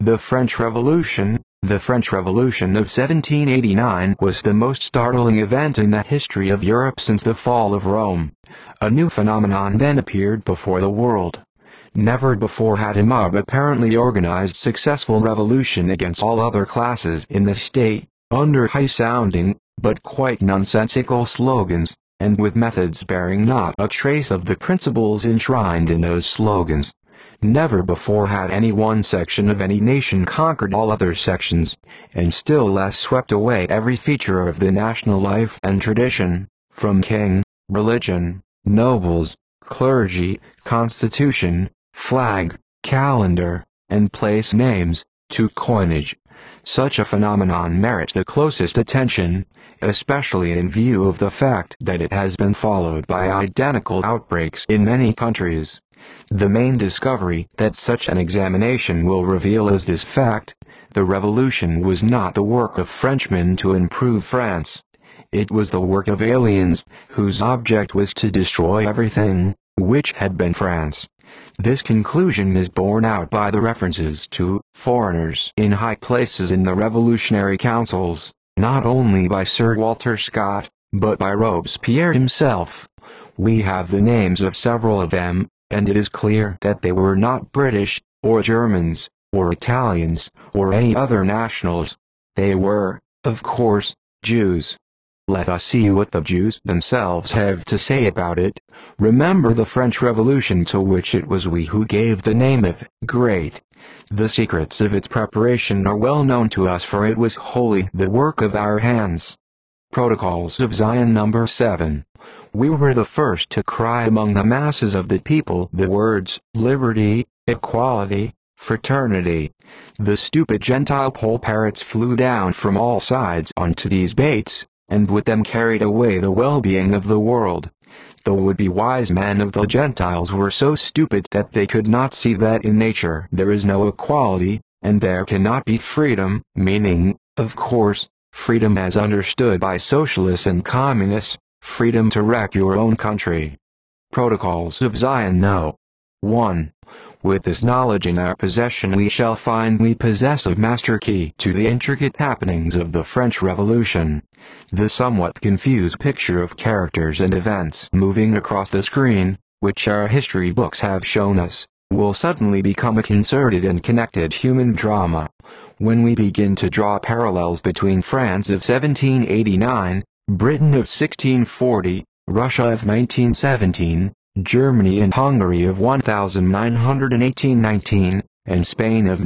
The French Revolution. The French Revolution of 1789 was the most startling event in the history of Europe since the fall of Rome. A new phenomenon then appeared before the world. Never before had a mob apparently organized successful revolution against all other classes in the state, under high-sounding, but quite nonsensical slogans, and with methods bearing not a trace of the principles enshrined in those slogans. Never before had any one section of any nation conquered all other sections, and still less swept away every feature of the national life and tradition, from king, religion, nobles, clergy, constitution, flag, calendar, and place names, to coinage. Such a phenomenon merits the closest attention, especially in view of the fact that it has been followed by identical outbreaks in many countries. The main discovery that such an examination will reveal is this fact: the revolution was not the work of Frenchmen to improve France. It was the work of aliens, whose object was to destroy everything which had been France. This conclusion is borne out by the references to foreigners in high places in the revolutionary councils, not only by Sir Walter Scott, but by Robespierre himself. We have the names of several of them, and it is clear that they were not British, or Germans, or Italians, or any other nationals. They were, of course, Jews. Let us see what the Jews themselves have to say about it. Remember the French Revolution, to which it was we who gave the name of Great. The secrets of its preparation are well known to us, for it was wholly the work of our hands. Protocols of Zion number 7. We were the first to cry among the masses of the people the words, liberty, equality, fraternity. The stupid Gentile poll parrots flew down from all sides onto these baits, and with them carried away the well-being of the world. The would-be wise men of the Gentiles were so stupid that they could not see that in nature there is no equality, and there cannot be freedom, meaning, of course, freedom as understood by socialists and communists, freedom to wreck your own country. Protocols of Zion No. 1. With this knowledge in our possession, we shall find we possess a master key to the intricate happenings of the French Revolution. The somewhat confused picture of characters and events moving across the screen, which our history books have shown us, will suddenly become a concerted and connected human drama. When we begin to draw parallels between France of 1789, Britain of 1640, Russia of 1917, Germany and Hungary of 1918-19, and Spain of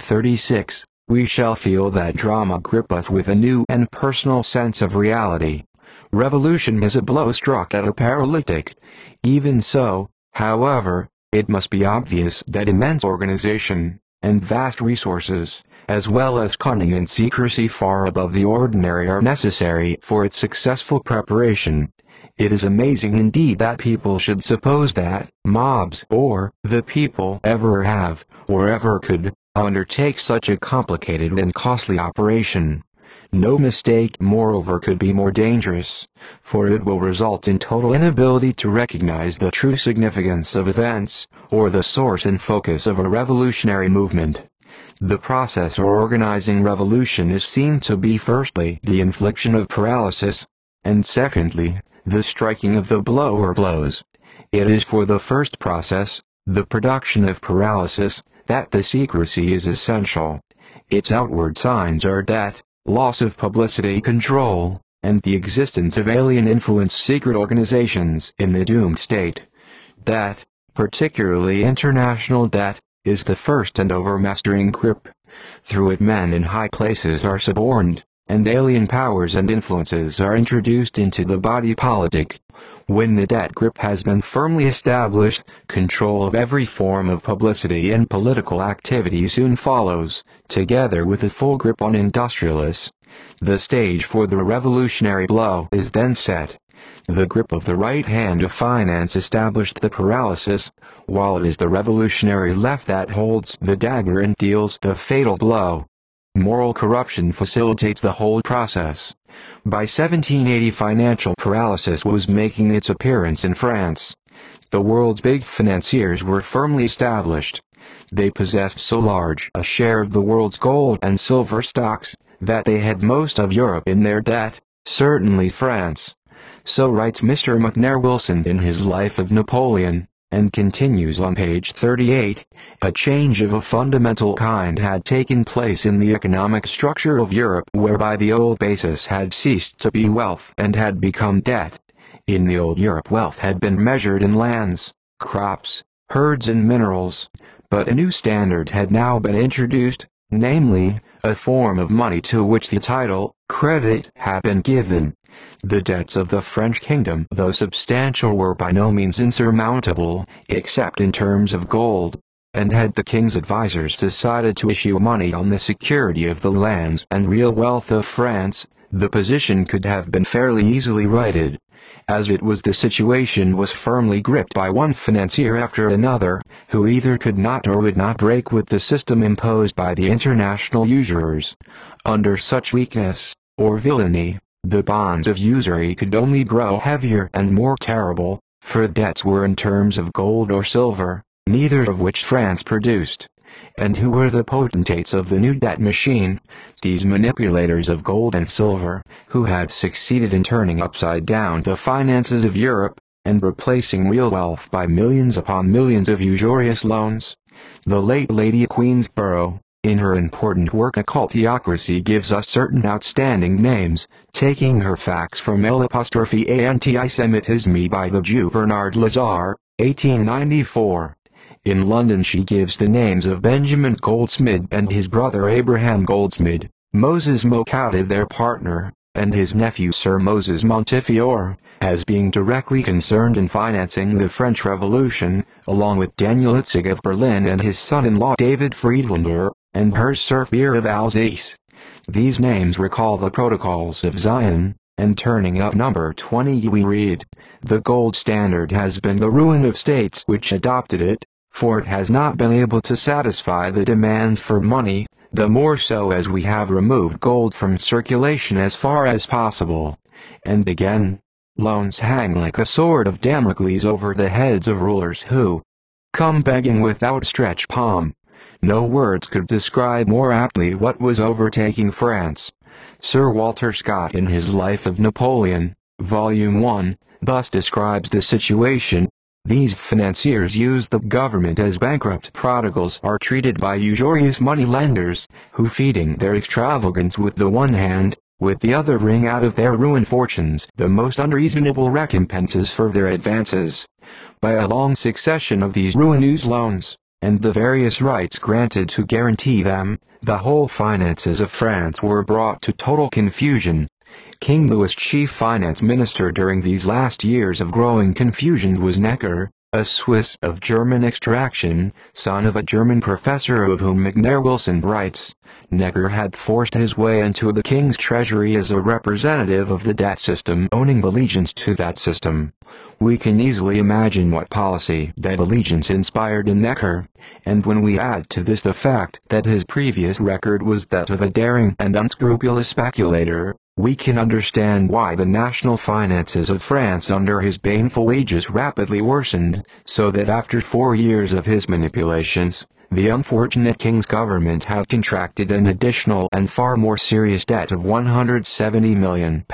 1936, we shall feel that drama grip us with a new and personal sense of reality. Revolution is a blow struck at a paralytic. Even so, however, it must be obvious that immense organization, and vast resources, as well as cunning and secrecy far above the ordinary, are necessary for its successful preparation. It is amazing indeed that people should suppose that mobs or the people ever have, or ever could, undertake such a complicated and costly operation. No mistake, moreover, could be more dangerous, for it will result in total inability to recognize the true significance of events, or the source and focus of a revolutionary movement. The process of organizing revolution is seen to be firstly the infliction of paralysis, and secondly, the striking of the blow or blows. It is for the first process, the production of paralysis, that the secrecy is essential. Its outward signs are debt, loss of publicity control, and the existence of alien influence secret organizations in the doomed state. Debt, particularly international debt, is the first and overmastering grip. Through it men in high places are suborned, and alien powers and influences are introduced into the body politic. When the debt grip has been firmly established, control of every form of publicity and political activity soon follows, together with a full grip on industrialists. The stage for the revolutionary blow is then set. The grip of the right hand of finance established the paralysis, while it is the revolutionary left that holds the dagger and deals the fatal blow. Moral corruption facilitates the whole process. By 1780, financial paralysis was making its appearance in France. The world's big financiers were firmly established. They possessed so large a share of the world's gold and silver stocks, that they had most of Europe in their debt, certainly France. So writes Mr. McNair Wilson in his Life of Napoleon, and continues on page 38, a change of a fundamental kind had taken place in the economic structure of Europe, whereby the old basis had ceased to be wealth and had become debt. In the old Europe, wealth had been measured in lands, crops, herds and minerals, but a new standard had now been introduced, namely, a form of money to which the title, credit, had been given. The debts of the French kingdom, though substantial, were by no means insurmountable, except in terms of gold, and had the king's advisers decided to issue money on the security of the lands and real wealth of France, the position could have been fairly easily righted. As it was, the situation was firmly gripped by one financier after another, who either could not or would not break with the system imposed by the international usurers. Under such weakness, or villainy, the bonds of usury could only grow heavier and more terrible, for debts were in terms of gold or silver, neither of which France produced. And who were the potentates of the new debt machine? These manipulators of gold and silver, who had succeeded in turning upside down the finances of Europe, and replacing real wealth by millions upon millions of usurious loans. The late Lady Queensborough, in her important work Occult Theocracy, gives us certain outstanding names, taking her facts from L'Apostrophe Anti-Semitisme by the Jew Bernard Lazare, 1894. In London she gives the names of Benjamin Goldsmid and his brother Abraham Goldsmid, Moses Mokata their partner, and his nephew Sir Moses Montefiore, as being directly concerned in financing the French Revolution, along with Daniel Itzig of Berlin and his son-in-law David Friedlander, and Herr Surfier of Alsace. These names recall the Protocols of Zion, and turning up number 20 we read, "The gold standard has been the ruin of states which adopted it, for it has not been able to satisfy the demands for money, the more so as we have removed gold from circulation as far as possible." And again, "Loans hang like a sword of Damocles over the heads of rulers who come begging with outstretched palm." No words could describe more aptly what was overtaking France. Sir Walter Scott in his Life of Napoleon, Volume 1, thus describes the situation. These financiers use the government as bankrupt prodigals are treated by usurious money lenders, who feeding their extravagance with the one hand, with the other wring out of their ruined fortunes the most unreasonable recompenses for their advances. By a long succession of these ruinous loans, and the various rights granted to guarantee them, the whole finances of France were brought to total confusion. King Louis' chief finance minister during these last years of growing confusion was Necker, a Swiss of German extraction, son of a German professor of whom McNair Wilson writes. Necker had forced his way into the king's treasury as a representative of the debt system, owning allegiance to that system. We can easily imagine what policy that allegiance inspired in Necker, and when we add to this the fact that his previous record was that of a daring and unscrupulous speculator, we can understand why the national finances of France under his baneful aegis rapidly worsened, so that after 4 years of his manipulations, the unfortunate king's government had contracted an additional and far more serious debt of £170 million.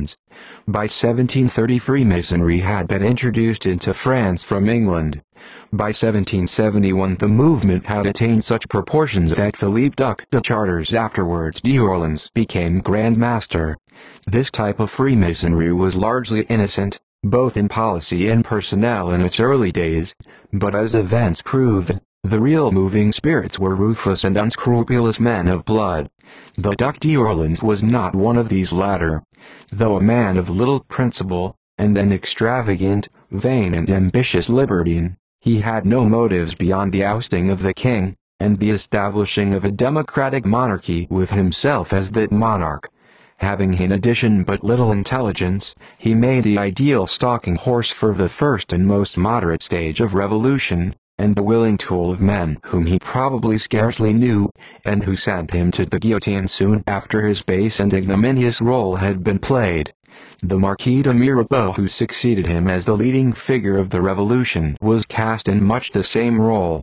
By 1730 Freemasonry had been introduced into France from England. By 1771 the movement had attained such proportions that Philippe Duc de Chartres, afterwards d'Orleans, became Grand Master. This type of Freemasonry was largely innocent, both in policy and personnel in its early days, but as events proved, the real moving spirits were ruthless and unscrupulous men of blood. The Duc d'Orleans was not one of these latter. Though a man of little principle, and an extravagant, vain and ambitious libertine, he had no motives beyond the ousting of the king, and the establishing of a democratic monarchy with himself as that monarch. Having in addition but little intelligence, he made the ideal stalking horse for the first and most moderate stage of revolution, and the willing tool of men whom he probably scarcely knew, and who sent him to the guillotine soon after his base and ignominious role had been played. The Marquis de Mirabeau, who succeeded him as the leading figure of the revolution, was cast in much the same role.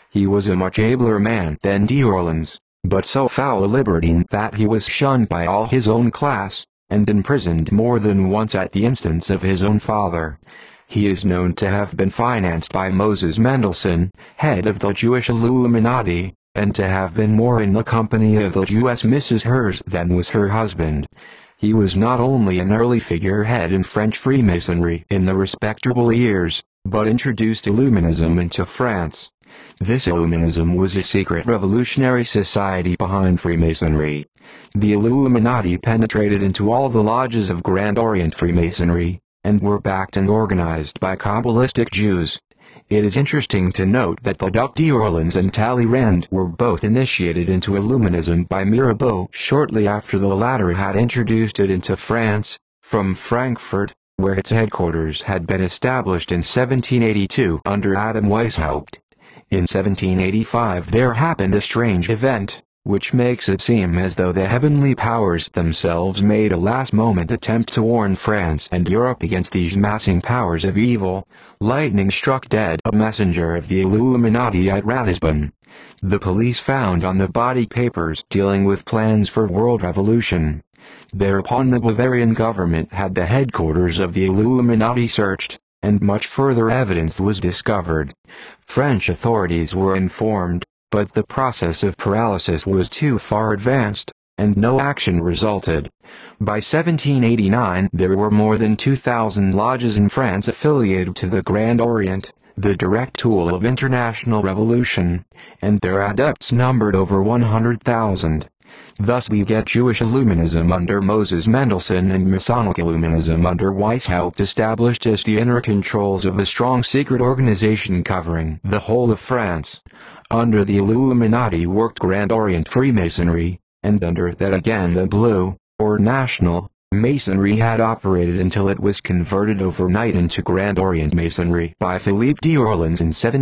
He was a much abler man than d'Orleans, but so foul a libertine that he was shunned by all his own class, and imprisoned more than once at the instance of his own father. He is known to have been financed by Moses Mendelssohn, head of the Jewish Illuminati, and to have been more in the company of the Jewess Mrs. Herz than was her husband. He was not only an early figurehead in French Freemasonry in the respectable years, but introduced Illuminism into France. This Illuminism was a secret revolutionary society behind Freemasonry. The Illuminati penetrated into all the lodges of Grand Orient Freemasonry, and were backed and organized by Kabbalistic Jews. It is interesting to note that the Duc d'Orleans and Talleyrand were both initiated into Illuminism by Mirabeau shortly after the latter had introduced it into France, from Frankfurt, where its headquarters had been established in 1782 under Adam Weishaupt. In 1785 there happened a strange event, which makes it seem as though the heavenly powers themselves made a last-moment attempt to warn France and Europe against these massing powers of evil. Lightning struck dead a messenger of the Illuminati at Ratisbon. The police found on the body papers dealing with plans for world revolution. Thereupon the Bavarian government had the headquarters of the Illuminati searched, and much further evidence was discovered. French authorities were informed, but the process of paralysis was too far advanced, and no action resulted. By 1789 there were more than 2,000 lodges in France affiliated to the Grand Orient, the direct tool of international revolution, and their adepts numbered over 100,000. Thus we get Jewish Illuminism under Moses Mendelssohn and Masonic Illuminism under Weishaupt established as the inner controls of a strong secret organization covering the whole of France. Under the Illuminati worked Grand Orient Freemasonry, and under that again the Blue, or National, Masonry had operated until it was converted overnight into Grand Orient Masonry by Philippe d'Orleans in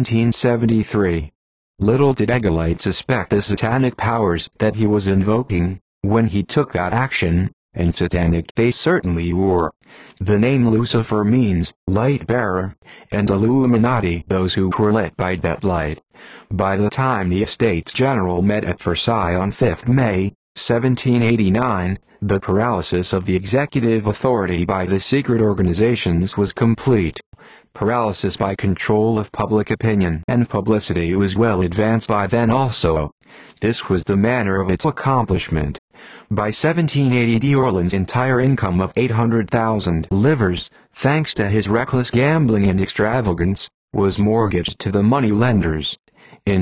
1773. Little did Heggelite suspect the satanic powers that he was invoking, when he took that action, and satanic they certainly were. The name Lucifer means light bearer, and Illuminati those who were lit by that light. By the time the Estates General met at Versailles on 5 May, 1789, the paralysis of the executive authority by the secret organizations was complete. Paralysis by control of public opinion and publicity was well advanced by then also. This was the manner of its accomplishment. By 1780 d'Orleans' entire income of 800,000 livres, thanks to his reckless gambling and extravagance, was mortgaged to the money lenders. In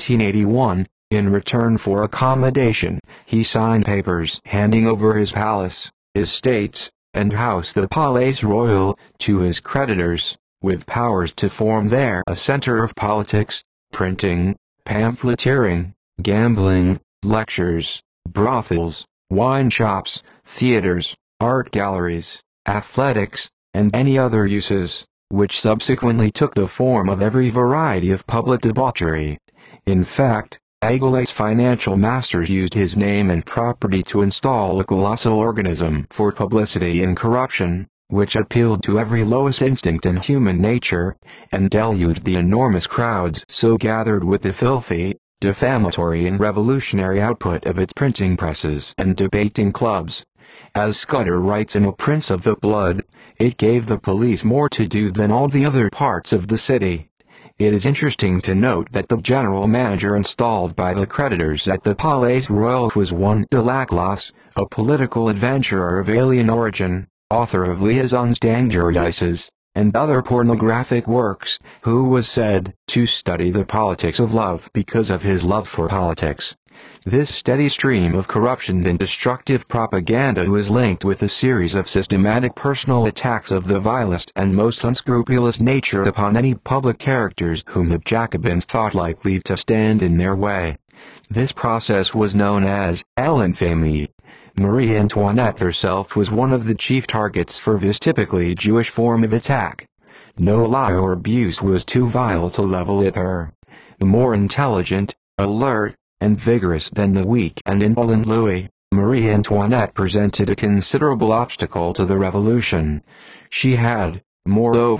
1781, in return for accommodation, he signed papers handing over his palace, estates, and house, the Palais Royal, to his creditors, with powers to form there a center of politics, printing, pamphleteering, gambling, lectures, brothels, wine shops, theaters, art galleries, athletics, and any other uses, which subsequently took the form of every variety of public debauchery. In fact, Heggelite's financial masters used his name and property to install a colossal organism for publicity and corruption, which appealed to every lowest instinct in human nature, and deluged the enormous crowds so gathered with the filthy, defamatory and revolutionary output of its printing presses and debating clubs. As Scudder writes in A Prince of the Blood, it gave the police more to do than all the other parts of the city. It is interesting to note that the general manager installed by the creditors at the Palais Royal was one de Laclos, a political adventurer of alien origin, author of Liaisons Dangereuses, and other pornographic works, who was said to study the politics of love because of his love for politics. This steady stream of corruption and destructive propaganda was linked with a series of systematic personal attacks of the vilest and most unscrupulous nature upon any public characters whom the Jacobins thought likely to stand in their way. This process was known as l'infamie. Marie Antoinette herself was one of the chief targets for this typically Jewish form of attack. No lie or abuse was too vile to level at her. More intelligent, alert, and vigorous than the weak and indolent Louis, Marie Antoinette presented a considerable obstacle to the revolution. She had, moreover,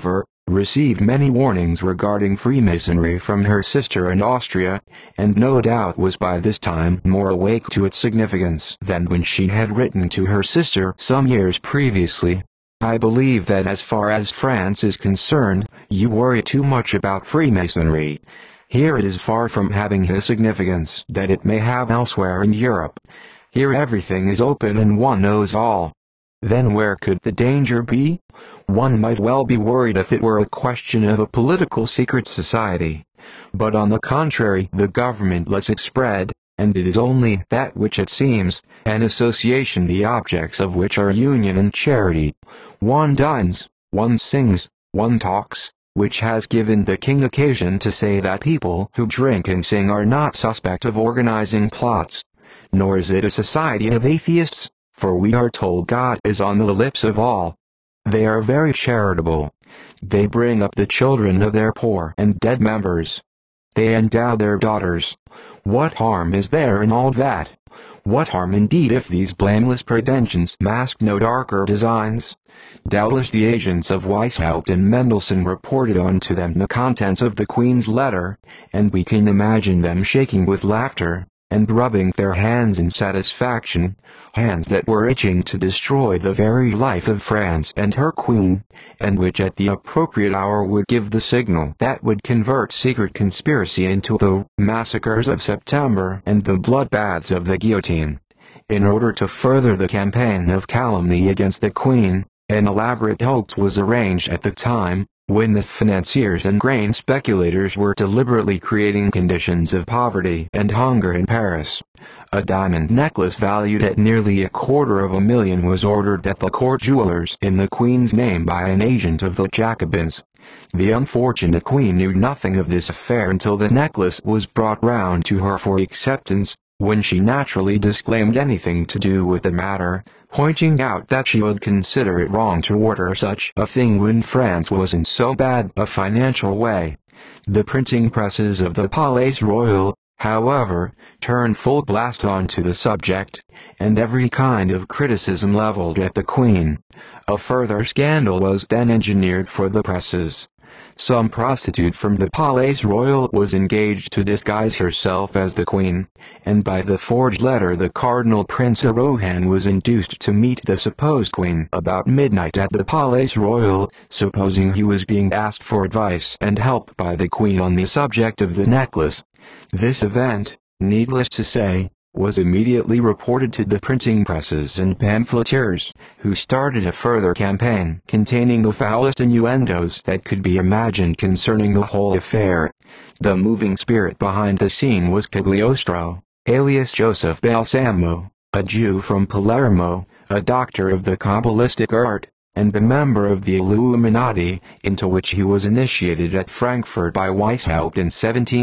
received many warnings regarding Freemasonry from her sister in Austria, and no doubt was by this time more awake to its significance than when she had written to her sister some years previously. I believe that as far as France is concerned, you worry too much about Freemasonry. Here it is far from having the significance that it may have elsewhere in Europe. Here everything is open and one knows all. Then where could the danger be? One might well be worried if it were a question of a political secret society. But on the contrary, the government lets it spread, and it is only that which it seems, an association the objects of which are union and charity. One dines, one sings, one talks, which has given the king occasion to say that people who drink and sing are not suspect of organizing plots. Nor is it a society of atheists, for we are told God is on the lips of all. They are very charitable. They bring up the children of their poor and dead members. They endow their daughters. What harm is there in all that? What harm indeed if these blameless pretensions mask no darker designs? Doubtless the agents of Weishaupt and Mendelssohn reported unto them the contents of the Queen's letter, and we can imagine them shaking with laughter, and rubbing their hands in satisfaction, hands that were itching to destroy the very life of France and her Queen, and which at the appropriate hour would give the signal that would convert secret conspiracy into the massacres of September and the bloodbaths of the guillotine. In order to further the campaign of calumny against the Queen, an elaborate hoax was arranged at the time, when the financiers and grain speculators were deliberately creating conditions of poverty and hunger in Paris. A diamond necklace valued at nearly $250,000 was ordered at the court jewelers in the Queen's name by an agent of the Jacobins. The unfortunate Queen knew nothing of this affair until the necklace was brought round to her for acceptance, when she naturally disclaimed anything to do with the matter, pointing out that she would consider it wrong to order such a thing when France was in so bad a financial way. The printing presses of the Palais Royal, however, turned full blast onto the subject, and every kind of criticism leveled at the Queen. A further scandal was then engineered for the presses. Some prostitute from the Palais Royal was engaged to disguise herself as the Queen, and by the forged letter the Cardinal Prince de Rohan was induced to meet the supposed Queen about midnight at the Palais Royal, supposing he was being asked for advice and help by the Queen on the subject of the necklace. This event, needless to say, was immediately reported to the printing presses and pamphleteers, who started a further campaign containing the foulest innuendos that could be imagined concerning the whole affair. The moving spirit behind the scene was Cagliostro, alias Joseph Balsamo, a Jew from Palermo, a doctor of the Kabbalistic art, and a member of the Illuminati, into which he was initiated at Frankfurt by Weishaupt in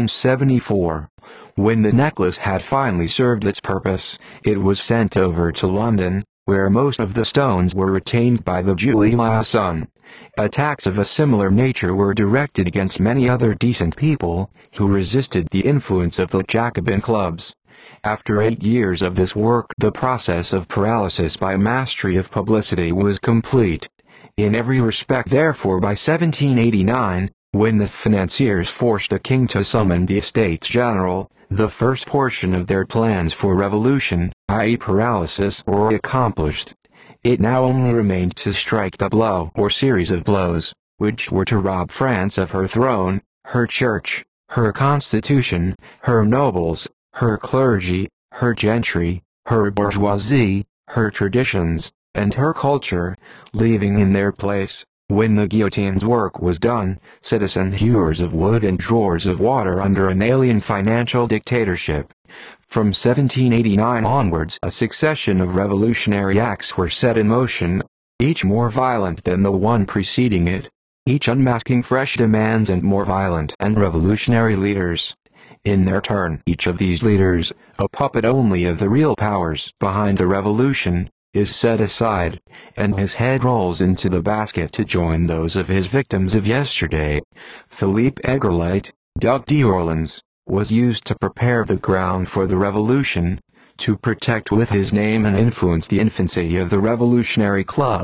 1774. When the necklace had finally served its purpose, it was sent over to London, where most of the stones were retained by the Jew Eliasson. Attacks of a similar nature were directed against many other decent people, who resisted the influence of the Jacobin clubs. After 8 years of this work, the process of paralysis by mastery of publicity was complete. In every respect, therefore, by 1789, when the financiers forced the king to summon the Estates General, the first portion of their plans for revolution, i.e. paralysis, were accomplished. It now only remained to strike the blow or series of blows, which were to rob France of her throne, her church, her constitution, her nobles, her clergy, her gentry, her bourgeoisie, her traditions, and her culture, leaving in their place, when the guillotine's work was done, citizen hewers of wood and drawers of water under an alien financial dictatorship. From 1789 onwards, a succession of revolutionary acts were set in motion, each more violent than the one preceding it, each unmasking fresh demands and more violent and revolutionary leaders. In their turn, each of these leaders, a puppet only of the real powers behind the revolution, is set aside, and his head rolls into the basket to join those of his victims of yesterday. Philippe Egerleit, Duc d'Orleans, was used to prepare the ground for the revolution, to protect with his name and influence the infancy of the Revolutionary Club,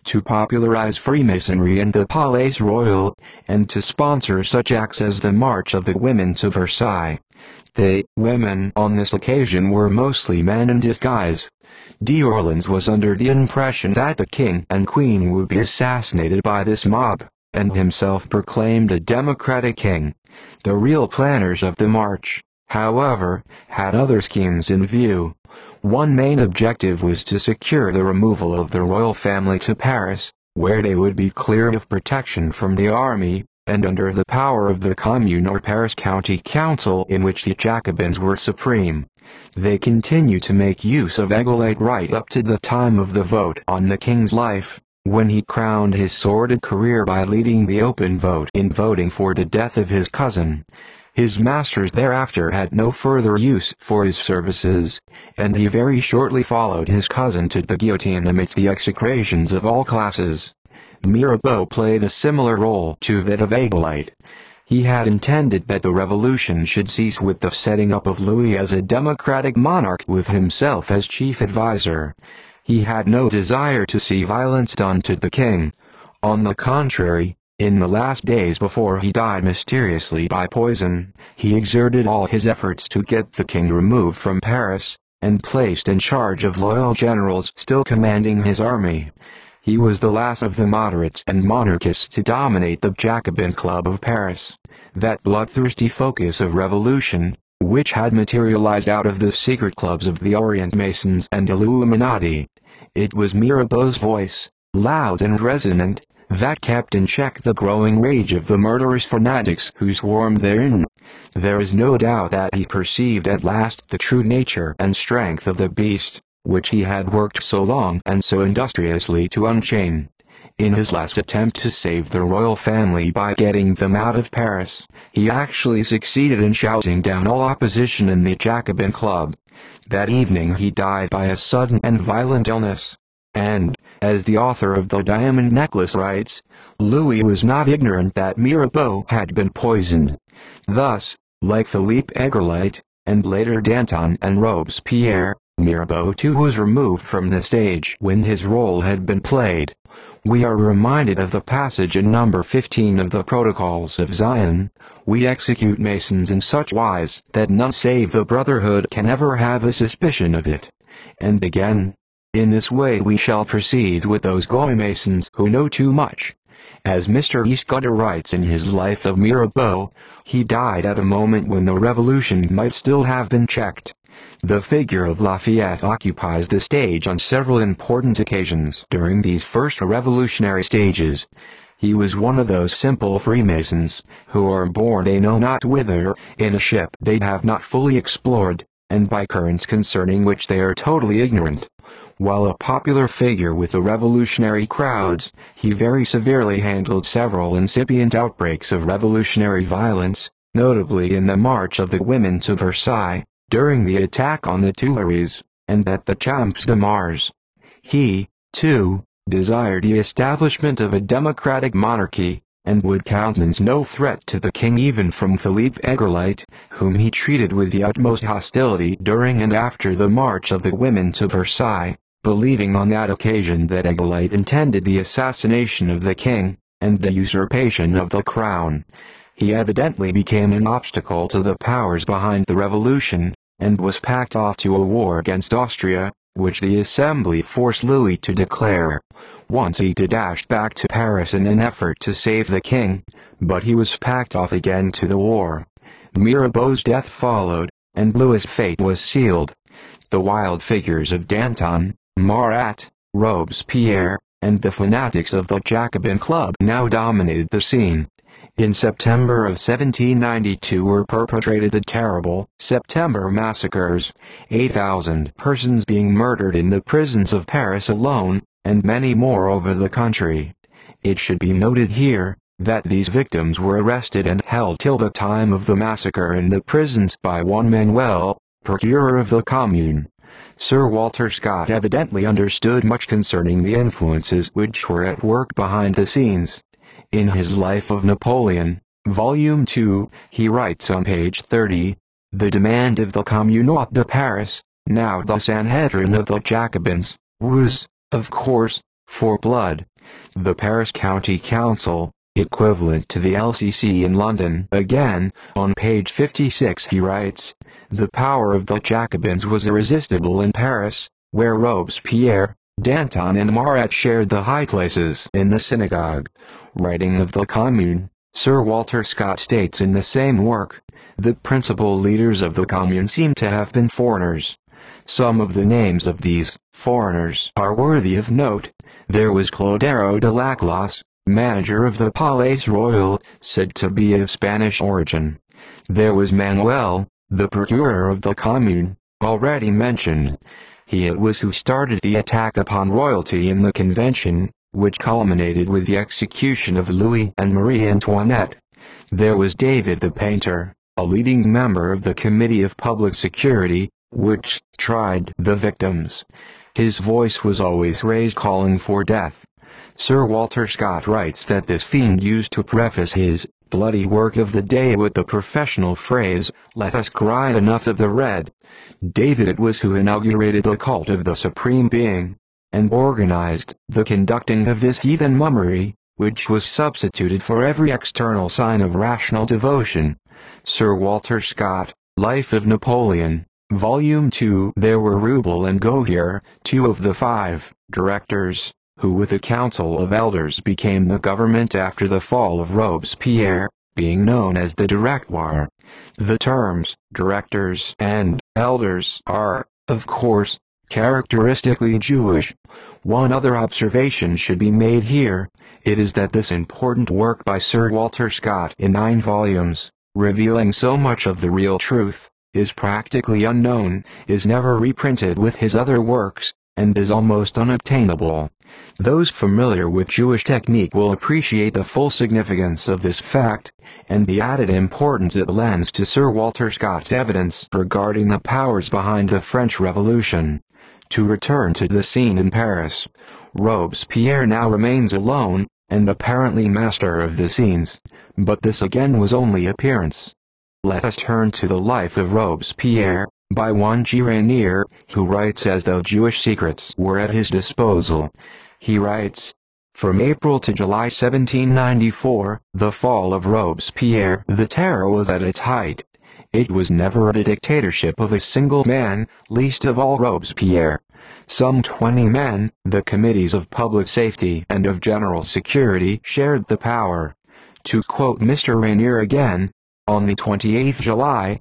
to popularize Freemasonry in the Palais Royal, and to sponsor such acts as the March of the Women to Versailles. The women on this occasion were mostly men in disguise. D'Orleans was under the impression that the king and queen would be assassinated by this mob, and himself proclaimed a democratic king. The real planners of the march, however, had other schemes in view. One main objective was to secure the removal of the royal family to Paris, where they would be clear of protection from the army, and under the power of the Commune or Paris County Council, in which the Jacobins were supreme. They continued to make use of Égalité right up to the time of the vote on the king's life, when he crowned his sordid career by leading the open vote in voting for the death of his cousin. His masters thereafter had no further use for his services, and he very shortly followed his cousin to the guillotine amidst the execrations of all classes. Mirabeau played a similar role to that of Égalité. He had intended that the revolution should cease with the setting up of Louis as a democratic monarch with himself as chief advisor. He had no desire to see violence done to the king. On the contrary, in the last days before he died mysteriously by poison, he exerted all his efforts to get the king removed from Paris, and placed in charge of loyal generals still commanding his army. He was the last of the moderates and monarchists to dominate the Jacobin Club of Paris, that bloodthirsty focus of revolution, which had materialized out of the secret clubs of the Orient Masons and Illuminati. It was Mirabeau's voice, loud and resonant, that kept in check the growing rage of the murderous fanatics who swarmed therein. There is no doubt that he perceived at last the true nature and strength of the beast, which he had worked so long and so industriously to unchain. In his last attempt to save the royal family by getting them out of Paris, he actually succeeded in shouting down all opposition in the Jacobin Club. That evening he died by a sudden and violent illness. And, as the author of The Diamond Necklace writes, Louis was not ignorant that Mirabeau had been poisoned. Thus, like Philippe Égalité, and later Danton and Robespierre, Mirabeau too was removed from the stage when his role had been played. We are reminded of the passage in number 15 of the Protocols of Zion, "We execute Masons in such wise that none save the Brotherhood can ever have a suspicion of it." And again, "In this way we shall proceed with those Gaulois Masons who know too much." As Mr. Eastcutter writes in his Life of Mirabeau, he died at a moment when the revolution might still have been checked. The figure of Lafayette occupies the stage on several important occasions during these first revolutionary stages. He was one of those simple Freemasons, who are born they know not whither, in a ship they have not fully explored, and by currents concerning which they are totally ignorant. While a popular figure with the revolutionary crowds, he very severely handled several incipient outbreaks of revolutionary violence, notably in the March of the Women to Versailles, during the attack on the Tuileries, and at the Champs de Mars. He, too, desired the establishment of a democratic monarchy, and would countenance no threat to the king even from Philippe Égalité, whom he treated with the utmost hostility during and after the March of the Women to Versailles, believing on that occasion that Égalité intended the assassination of the king, and the usurpation of the crown. He evidently became an obstacle to the powers behind the revolution, and was packed off to a war against Austria, which the Assembly forced Louis to declare. Once he dashed back to Paris in an effort to save the king, but he was packed off again to the war. Mirabeau's death followed, and Louis' fate was sealed. The wild figures of Danton, Marat, Robespierre, and the fanatics of the Jacobin Club now dominated the scene. In September of 1792 were perpetrated the terrible September massacres, 8,000 persons being murdered in the prisons of Paris alone, and many more over the country. It should be noted here, that these victims were arrested and held till the time of the massacre in the prisons by one Manuel, procureur of the Commune. Sir Walter Scott evidently understood much concerning the influences which were at work behind the scenes. In his Life of Napoleon, Volume 2, he writes on page 30, "The demand of the Communauté de Paris, now the Sanhedrin of the Jacobins, was, of course, for blood. The Paris County Council, equivalent to the LCC in London. Again, on page 56 he writes, "The power of the Jacobins was irresistible in Paris, where Robespierre, Danton and Marat shared the high places in the synagogue." Writing of the Commune, Sir Walter Scott states in the same work, "The principal leaders of the Commune seem to have been foreigners. Some of the names of these foreigners are worthy of note. There was Clodairo de Laclas, manager of the Palais Royal, said to be of Spanish origin. There was Manuel, the procureur of the Commune, already mentioned. He it was who started the attack upon royalty in the Convention, which culminated with the execution of Louis and Marie Antoinette. There was David the painter, a leading member of the Committee of Public Security, which tried the victims. His voice was always raised calling for death." Sir Walter Scott writes that this fiend used to preface his bloody work of the day with the professional phrase, "Let us cry enough of the red." David it was who inaugurated the cult of the Supreme Being, and organized the conducting of this heathen mummery, which was substituted for every external sign of rational devotion. Sir Walter Scott, Life of Napoleon, Volume 2. There were Rubel and Gohier, two of the 5 directors, who with a council of elders became the government after the fall of Robespierre, being known as the Directoire. The terms directors and elders are, of course, characteristically Jewish. One other observation should be made here. It is that this important work by Sir Walter Scott in 9 volumes, revealing so much of the real truth, is practically unknown, is never reprinted with his other works, and is almost unobtainable. Those familiar with Jewish technique will appreciate the full significance of this fact, and the added importance it lends to Sir Walter Scott's evidence regarding the powers behind the French Revolution. To return to the scene in Paris, Robespierre now remains alone, and apparently master of the scenes, but this again was only appearance. Let us turn to the life of Robespierre, by one G. Rainier, who writes as though Jewish secrets were at his disposal. He writes, "From April to July 1794, the fall of Robespierre, the terror was at its height. It was never the dictatorship of a single man, least of all Robespierre. Some 20 men, the committees of public safety and of general security, shared the power." To quote Mr. Rainier again, on the 28th July,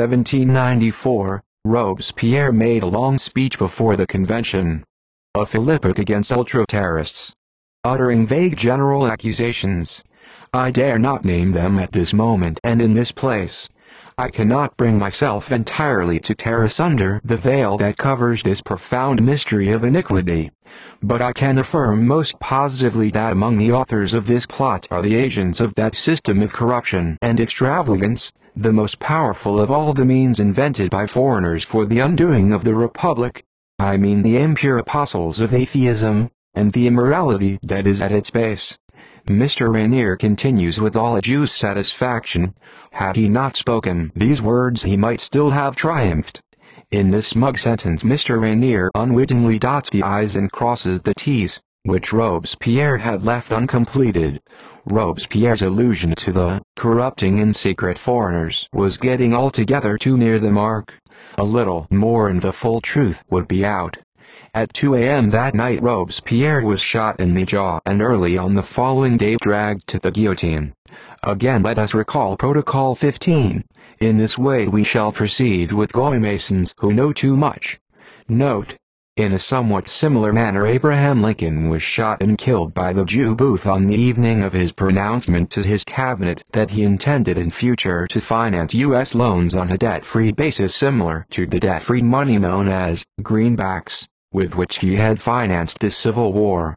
1794, Robespierre made a long speech before the convention. A philippic against ultra-terrorists. Uttering vague general accusations. I dare not name them at this moment and in this place. I cannot bring myself entirely to tear asunder the veil that covers this profound mystery of iniquity. But I can affirm most positively that among the authors of this plot are the agents of that system of corruption and extravagance, the most powerful of all the means invented by foreigners for the undoing of the Republic. I mean the impure apostles of atheism, and the immorality that is at its base. Mr. Rainier continues with all a Jew's satisfaction. Had he not spoken these words he might still have triumphed. In this smug sentence Mr. Rainier unwittingly dots the I's and crosses the T's, which Robespierre had left uncompleted. Robespierre's allusion to the corrupting in secret foreigners was getting altogether too near the mark. A little more and the full truth would be out. At 2 a.m. that night Robespierre was shot in the jaw and early on the following day dragged to the guillotine. Again let us recall Protocol 15. In this way we shall proceed with Goy-Masons who know too much. Note: in a somewhat similar manner Abraham Lincoln was shot and killed by the Jew Booth on the evening of his pronouncement to his cabinet that he intended in future to finance U.S. loans on a debt-free basis similar to the debt-free money known as greenbacks, with which he had financed the Civil War.